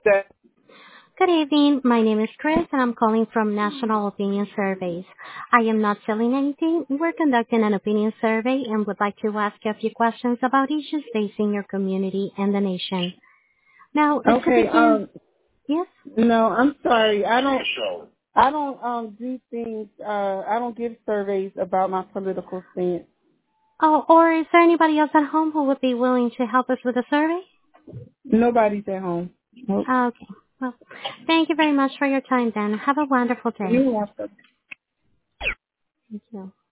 Good evening. My name is Chris, and I'm calling from National Opinion Surveys. I am not selling anything. We're conducting an opinion survey and would like to ask you a few questions about issues facing your community and the nation. Now, to Okay. begin, yes? No, I'm sorry. I don't do things. I don't give surveys about my political stance. Oh, or is there anybody else at home who would be willing to help us with the survey? Nobody's at home. Nope. Okay. Well, thank you very much for your time, then. Have a wonderful day. You're welcome. Thank you.